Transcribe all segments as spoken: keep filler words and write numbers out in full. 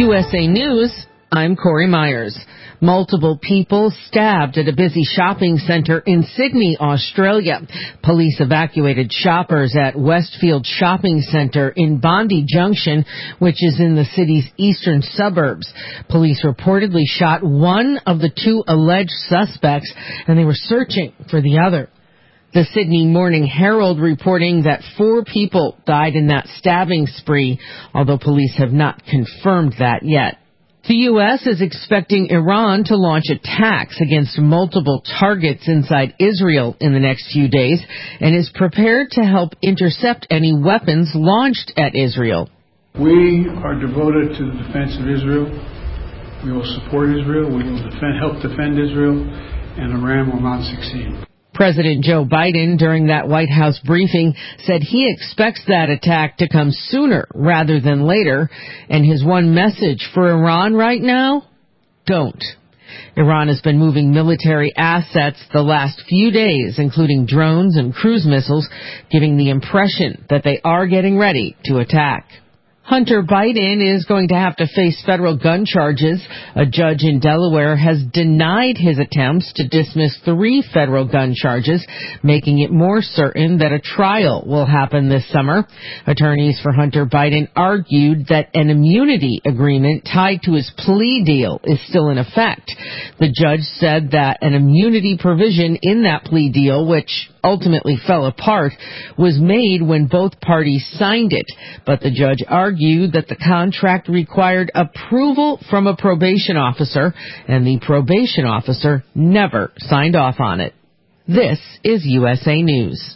U S A News, I'm Corey Myers. Multiple people stabbed at a busy shopping center in Sydney, Australia. Police evacuated shoppers at Westfield Shopping Center in Bondi Junction, which is in the city's eastern suburbs. Police reportedly shot one of the two alleged suspects, and they were searching for the other. The Sydney Morning Herald reporting that four people died in that stabbing spree, although police have not confirmed that yet. The U S is expecting Iran to launch attacks against multiple targets inside Israel in the next few days and is prepared to help intercept any weapons launched at Israel. We are devoted to the defense of Israel. We will support Israel. We will defend, help defend Israel, and Iran will not succeed. President Joe Biden, during that White House briefing, said he expects that attack to come sooner rather than later. And his one message for Iran right now? Don't. Iran has been moving military assets the last few days, including drones and cruise missiles, giving the impression that they are getting ready to attack. Hunter Biden is going to have to face federal gun charges. A judge in Delaware has denied his attempts to dismiss three federal gun charges, making it more certain that a trial will happen this summer. Attorneys for Hunter Biden argued that an immunity agreement tied to his plea deal is still in effect. The judge said that an immunity provision in that plea deal, which ultimately fell apart, was made when both parties signed it, but the judge argued that the contract required approval from a probation officer, and the probation officer never signed off on it. This is U S A News.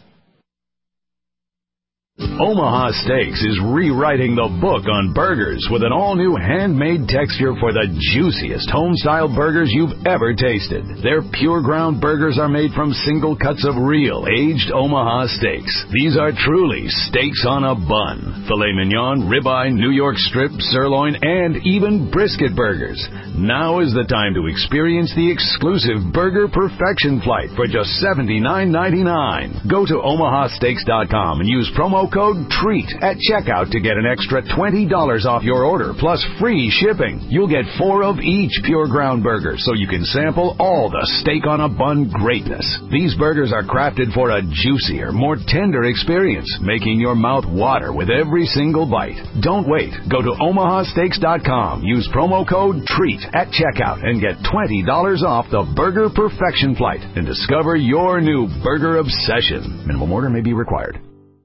Omaha Steaks is rewriting the book on burgers with an all-new handmade texture for the juiciest home-style burgers you've ever tasted. Their pure ground burgers are made from single cuts of real, aged Omaha steaks. These are truly steaks on a bun. Filet mignon, ribeye, New York strip, sirloin, and even brisket burgers. Now is the time to experience the exclusive Burger Perfection Flight for just seventy-nine ninety-nine. Go to omaha steaks dot com and use promo code TREAT at checkout to get an extra twenty dollars off your order, plus free shipping. You'll get four of each pure ground burger, so you can sample all the steak on a bun greatness. These burgers are crafted for a juicier, more tender experience, making your mouth water with every single bite. Don't wait. Go to omaha steaks dot com, use promo code TREAT at checkout, and get twenty dollars off the Burger Perfection Flight and discover your new burger obsession. Minimum order may be required.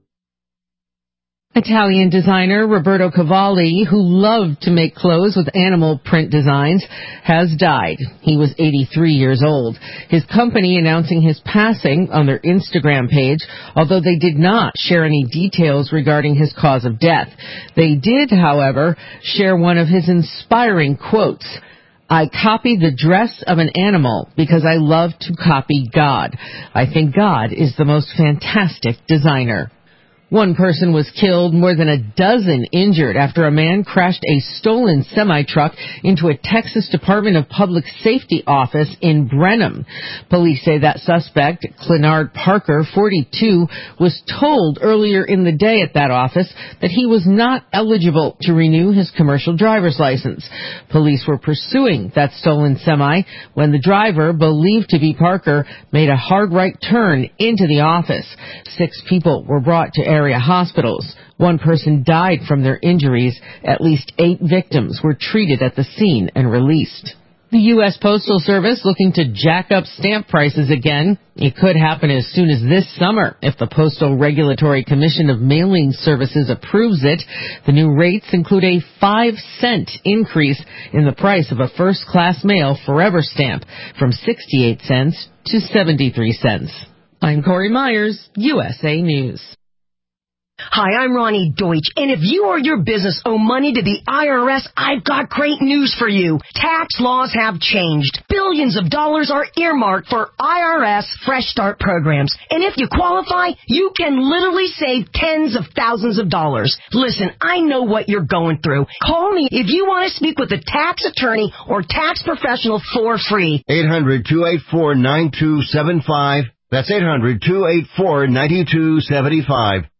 Italian designer Roberto Cavalli, who loved to make clothes with animal print designs, has died. He was eighty-three years old. His company announcing his passing on their Instagram page, although they did not share any details regarding his cause of death. They did, however, share one of his inspiring quotes. I copy the dress of an animal because I love to copy God. I think God is the most fantastic designer. One person was killed, more than a dozen injured after a man crashed a stolen semi-truck into a Texas Department of Public Safety office in Brenham. Police say that suspect, Clenard Parker, forty-two, was told earlier in the day at that office that he was not eligible to renew his commercial driver's license. Police were pursuing that stolen semi when the driver, believed to be Parker, made a hard right turn into the office. Six people were brought to area hospitals. One person died from their injuries. At least eight victims were treated at the scene and released. The U S Postal Service looking to jack up stamp prices again. It could happen as soon as this summer if the Postal Regulatory Commission of Mailing Services approves it. The new rates include a five cent increase in the price of a first-class mail forever stamp from sixty-eight cents to seventy-three cents. I'm Corey Myers, U S A News. Hi, I'm Ronnie Deutsch, and if you or your business owe money to the I R S, I've got great news for you. Tax laws have changed. Billions of dollars are earmarked for I R S Fresh Start programs, and if you qualify, you can literally save tens of thousands of dollars. Listen, I know what you're going through. Call me if you want to speak with a tax attorney or tax professional for free. eight hundred, two eight four, nine two seven five. That's eight hundred, two eight four, nine two seven five.